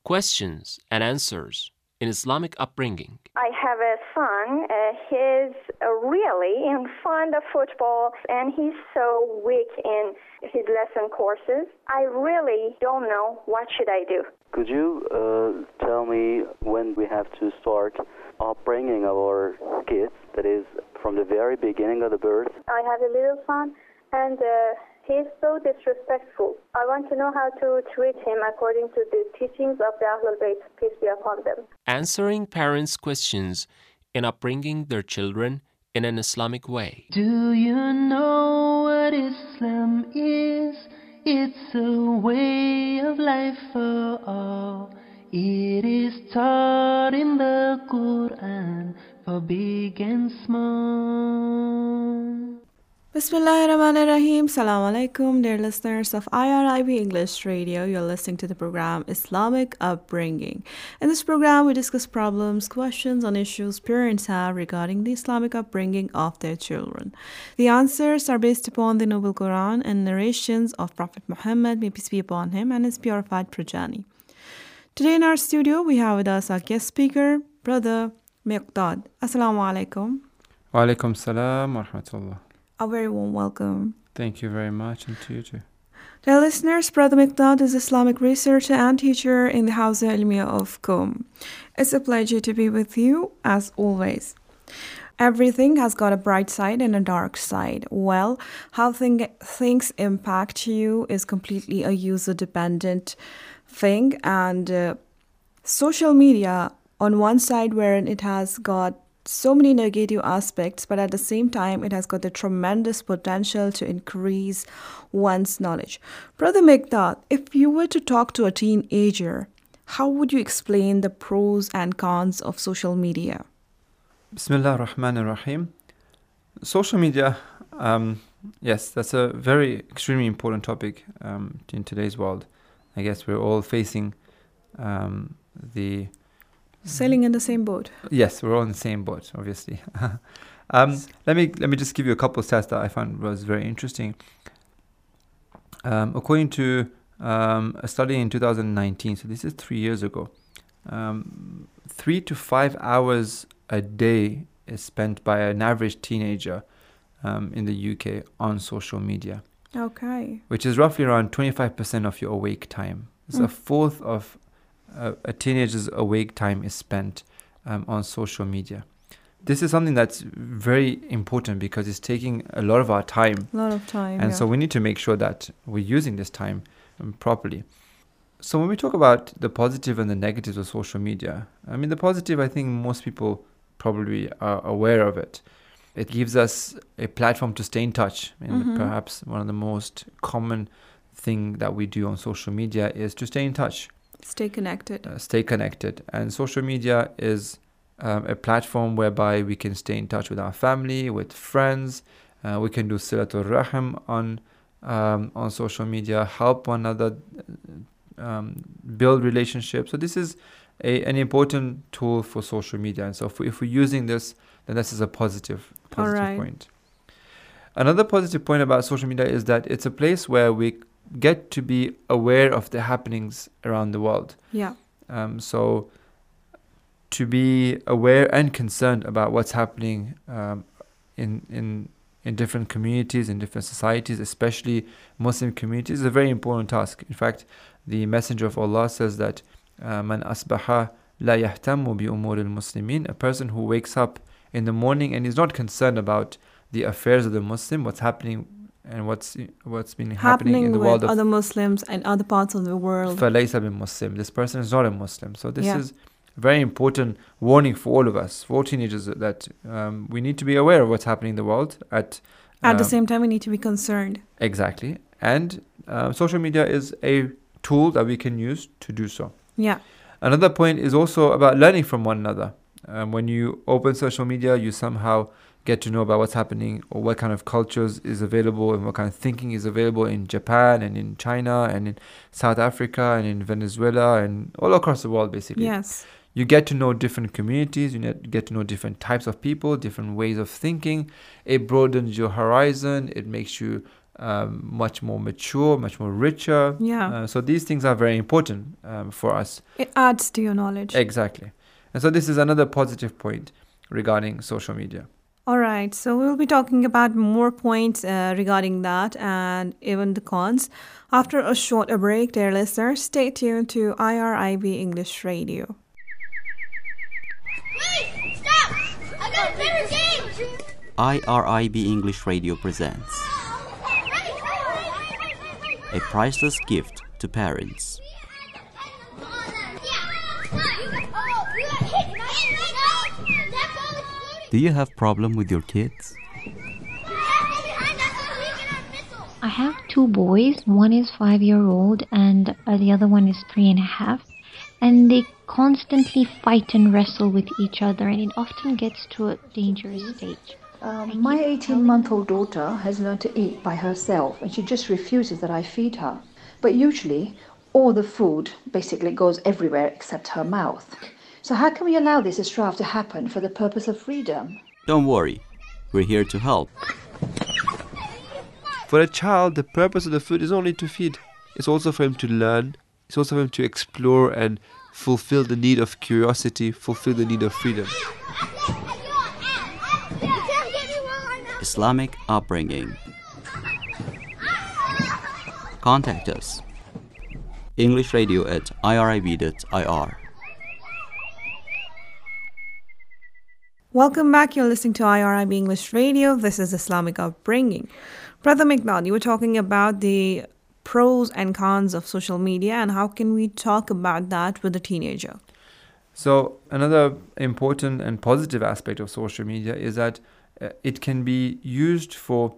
questions and answers in Islamic upbringing. I have a son. He's really in fond of football, and he's so weak in his lesson courses. I really don't know what should I do. Could you tell me when we have to start upbringing our kids, that is, from the very beginning of the birth? I have a little son, and he's so disrespectful. I want to know how to treat him according to the teachings of the Ahlul Bayt, peace be upon them. Answering parents' questions in upbringing their children in an Islamic way. Do you know what Islam is? It's a way of life for all. It is taught in the Quran for big and small. Bismillahirrahmanirrahim. Assalamu alaikum, dear listeners of IRIB English Radio. You're listening to the program Islamic Upbringing. In this program, we discuss problems, questions, and issues parents have regarding the Islamic upbringing of their children. The answers are based upon the Noble Quran and narrations of Prophet Muhammad, may peace be upon him, and his purified progeny. Today in our studio, we have with us our guest speaker, Brother Miqdad. Assalamu alaikum. Wa alaikum salam wa rahmatullah. A very warm welcome. Thank you very much, and to you too. Dear listeners, Brother Miqdad is Islamic researcher and teacher in the Hawza Ilmiya of Qom. It's a pleasure to be with you, as always. Everything has got a bright side and a dark side. Well, how things impact you is completely a user-dependent thing. And social media, on one side, wherein it has got so many negative aspects, but at the same time, it has got the tremendous potential to increase one's knowledge. Brother Miqdad, if you were to talk to a teenager, how would you explain the pros and cons of social media? Bismillah ar-Rahman ar-Rahim. Social media, yes, that's a very extremely important topic in today's world. I guess we're all facing sailing in the same boat. Yes, we're all in the same boat, obviously. Let me just give you a couple of stats that I found was very interesting. According to a study in 2019, so this is 3 years ago, 3 to 5 hours a day is spent by an average teenager in the UK on social media. Okay. Which is roughly around 25% of your awake time. It's a fourth of a teenager's awake time is spent on social media. This is something that's very important because it's taking a lot of our time. And so we need to make sure that we're using this time properly. So when we talk about the positive and the negatives of social media, I mean, the positive, I think most people probably are aware of it. It gives us a platform to stay in touch. And perhaps one of the most common thing that we do on social media is to stay in touch. Stay connected. And social media is a platform whereby we can stay in touch with our family, with friends. We can do silatul rahim on social media, help one another, build relationships. So this is an important tool for social media. And so if we're using this, then this is a positive point. Another positive point about social media is that it's a place where we get to be aware of the happenings around the world. Yeah. So to be aware and concerned about what's happening in different communities, in different societies, especially Muslim communities, is a very important task. In fact, the Messenger of Allah says that Man asbaha la yahtammu bi umur al-muslimin, a person who wakes up in the morning and is not concerned about the affairs of the Muslim, what's happening and what's been happening in the world of other Muslims and other parts of the world. فَلَيْسَ بِمُسْلِم. This person is not a Muslim. So this is a very important warning for all of us, for teenagers, that we need to be aware of what's happening in the world. At the same time, we need to be concerned. Exactly. And social media is a tool that we can use to do so. Yeah. Another point is also about learning from one another. When you open social media, you somehow get to know about what's happening or what kind of cultures is available and what kind of thinking is available in Japan and in China and in South Africa and in Venezuela and all across the world, basically. Yes. You get to know different communities, you get to know different types of people, different ways of thinking. It broadens your horizon. It makes you much more mature, much more richer. Yeah. So these things are very important for us. It adds to your knowledge. Exactly. And so this is another positive point regarding social media. All right, so we'll be talking about more points regarding that and even the cons after a short break, dear listeners. Stay tuned to IRIB English Radio. Wait! Stop! I got a better game! IRIB English Radio presents a priceless gift to parents. Do you have problem with your kids? I have 2 boys. One is 5-year-old and the other one is 3.5. And they constantly fight and wrestle with each other, and it often gets to a dangerous stage. My 18-month-old daughter has learned to eat by herself, and she just refuses that I feed her. But usually, all the food basically goes everywhere except her mouth. So how can we allow this strife to happen for the purpose of freedom? Don't worry, we're here to help. For a child, the purpose of the food is only to feed. It's also for him to learn. It's also for him to explore and fulfill the need of curiosity, fulfill the need of freedom. Islamic upbringing. Contact us. EnglishRadio@irib.ir. Welcome back. You're listening to IRIB English Radio. This is Islamic Upbringing. Brother Mikdad, you were talking about the pros and cons of social media, and how can we talk about that with a teenager? So another important and positive aspect of social media is that it can be used for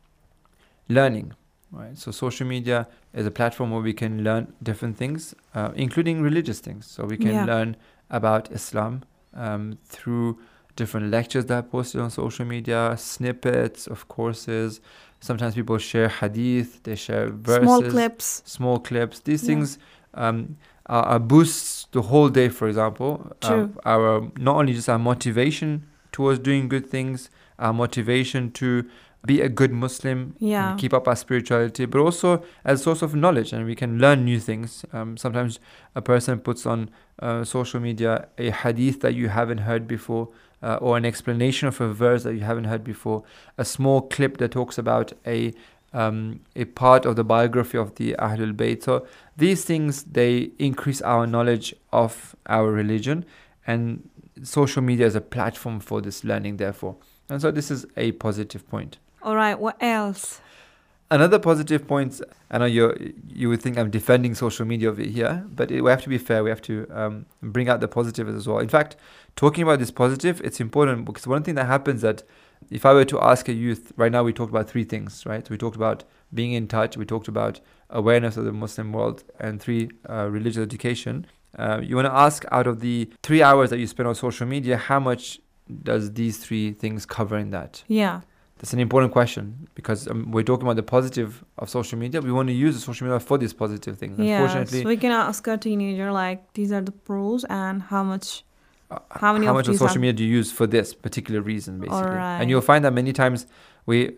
learning, right? So social media is a platform where we can learn different things, including religious things. So we can learn about Islam through different lectures that are posted on social media, snippets of courses. Sometimes people share hadith, they share verses. Small clips. These things are boosts the whole day, for example. Our not only just our motivation towards doing good things, our motivation to be a good Muslim, and keep up our spirituality, but also as a source of knowledge, and we can learn new things. Sometimes a person puts on social media a hadith that you haven't heard before, or an explanation of a verse that you haven't heard before, a small clip that talks about a part of the biography of the Ahlul Bayt. So these things, they increase our knowledge of our religion, and social media is a platform for this learning, therefore. And so this is a positive point. All right, what else? Another positive point, I know you would think I'm defending social media over here, but we have to be fair. We have to bring out the positive as well. In fact, talking about this positive, it's important because one thing that happens that if I were to ask a youth, right now we talked about 3 things, right? We talked about being in touch, we talked about awareness of the Muslim world, and 3, religious education. You want to ask, out of the 3 hours that you spend on social media, how much does these 3 things cover in that? Yeah. That's an important question because we're talking about the positive of social media. We want to use the social media for these positive things. Yeah, unfortunately, so we can ask a teenager, like, these are the pros and how much of social media do you use for this particular reason, basically. All right. And you'll find that many times the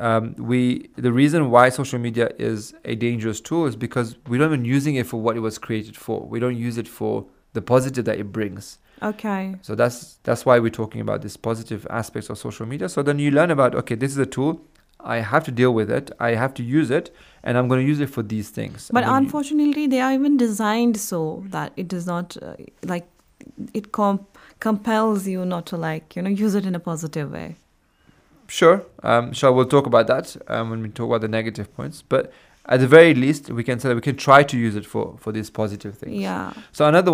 reason why social media is a dangerous tool is because we don't even using it for what it was created for. We don't use it for the positive that it brings. Okay. So that's why we're talking about this positive aspects of social media. So then you learn about, okay, this is a tool. I have to deal with it. I have to use it, and I'm going to use it for these things. But unfortunately, they are even designed so that it does not it compels you not to use it in a positive way. Sure. We'll talk about that when we talk about the negative points. But at the very least, we can say that we can try to use it for these positive things. Yeah. So another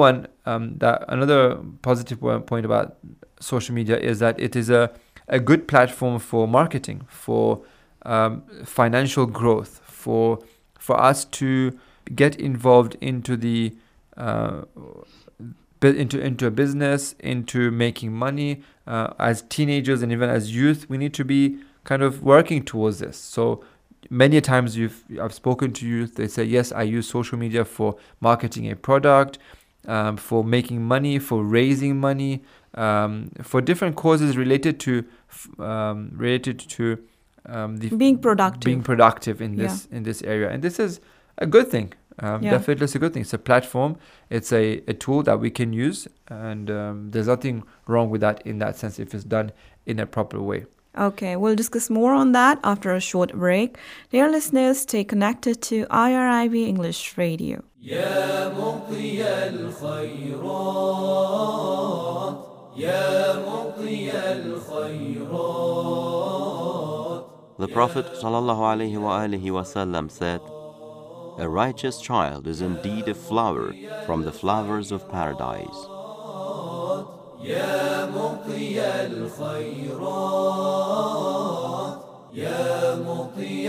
positive point about social media is that it is a good platform for marketing, for financial growth, for us to get involved into the into a business, into making money. As teenagers and even as youth, we need to be kind of working towards this. So many times I've spoken to youth, they say, yes, I use social media for marketing a product, for making money, for raising money, for different causes related to being productive in this area, and this is a good thing. Definitely, it's a good thing. It's a platform. It's a tool that we can use, and there's nothing wrong with that in that sense if it's done in a proper way. Okay, we'll discuss more on that after a short break. Dear listeners, stay connected to IRIB English Radio. يا مطي الخيرات يا مطي الخيرات. The Prophet ﷺ said, "A righteous child is indeed a flower from the flowers of paradise." يا مطي الخيرات يا مطي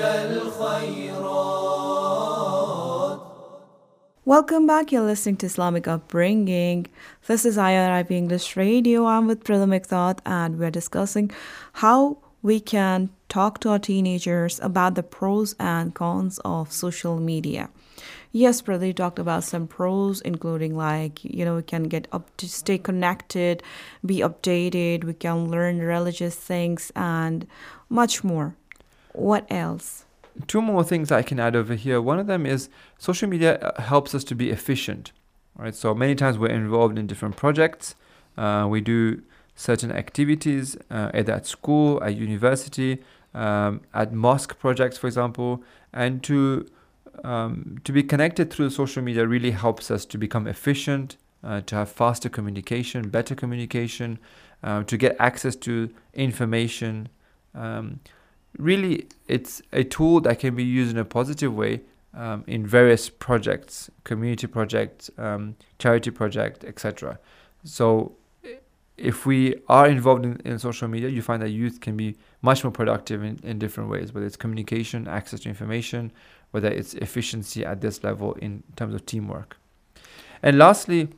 الخيرات. Welcome back. You're listening to Islamic Upbringing. This is IRIB English Radio. I'm with Brother Mikdad, and we're discussing how we can talk to our teenagers about the pros and cons of social media. Yes, brother, you talked about some pros, including we can get up to stay connected, be updated, we can learn religious things, and much more. What else? Two more things I can add over here. One of them is social media helps us to be efficient, right? So many times we're involved in different projects. We do certain activities, either at school, at university, at mosque projects, for example, and to be connected through social media really helps us to become efficient, to have faster communication, better communication, to get access to information. Really, it's a tool that can be used in a positive way in various projects, community projects, charity projects, etc. So if we are involved in social media, you find that youth can be much more productive in different ways, whether it's communication, access to information, whether it's efficiency at this level in terms of teamwork. And lastly,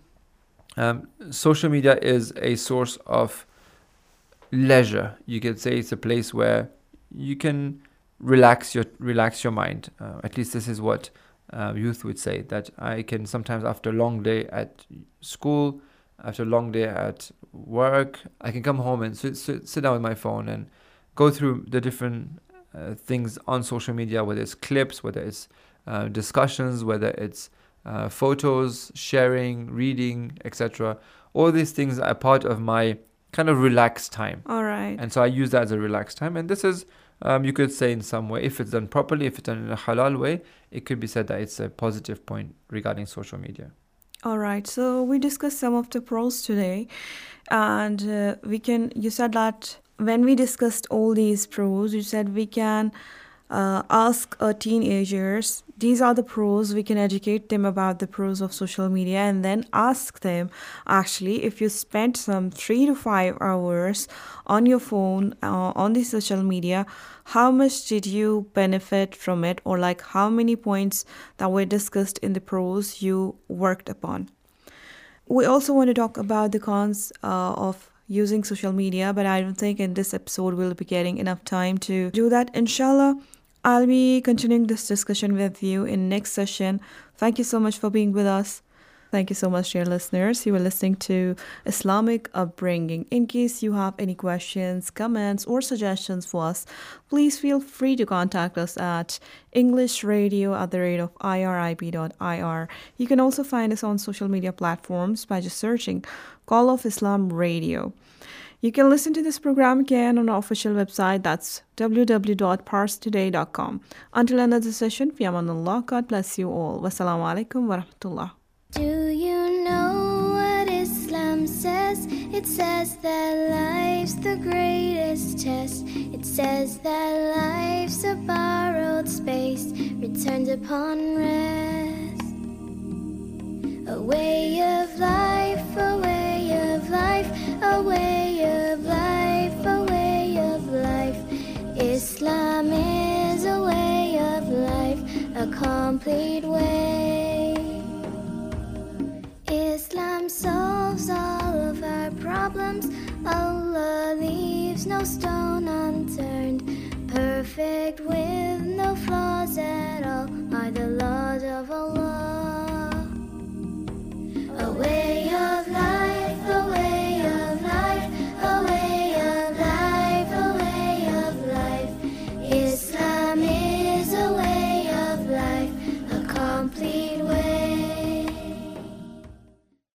social media is a source of leisure. You could say it's a place where you can relax your mind. At least this is what youth would say, that I can sometimes, after a long day at school, after a long day at work, I can come home and sit down with my phone and go through the different things on social media, whether it's clips, whether it's discussions, whether it's photos, sharing, reading, etc. All these things are part of my kind of relaxed time. All right. And so I use that as a relaxed time. And this is, you could say in some way, if it's done properly, if it's done in a halal way, it could be said that it's a positive point regarding social media. All right. So we discussed some of the pros today. And you said that when we discussed all these pros, you said we can ask our teenagers, these are the pros, we can educate them about the pros of social media, and then ask them, actually, if you spent some 3 to 5 hours on your phone, on the social media, how much did you benefit from it, or how many points that were discussed in the pros you worked upon. We also want to talk about the cons of using social media, but I don't think in this episode we'll be getting enough time to do that. Inshallah, I'll be continuing this discussion with you in next session. Thank you so much for being with us. Thank you so much, dear listeners. You were listening to Islamic Upbringing. In case you have any questions, comments, or suggestions for us, please feel free to contact us at englishradio@irib.ir. You can also find us on social media platforms by just searching Call of Islam Radio. You can listen to this program again on our official website, that's www.parstoday.com. Until another session, fi amanullah, God bless you all. Wassalamu alaikum wa rahmatullah. Do you know what Islam says? It says that life's the greatest test. It says that life's a borrowed space, returned upon rest. A way of life, a way of life, a way of life, a way of life. Islam is a way of life, a complete way. Islam solves all of our problems. Allah leaves no stone unturned. Perfect with no flaws at all are the laws of Allah. A way of life, a way of life, a way of life, a way of life. speed way.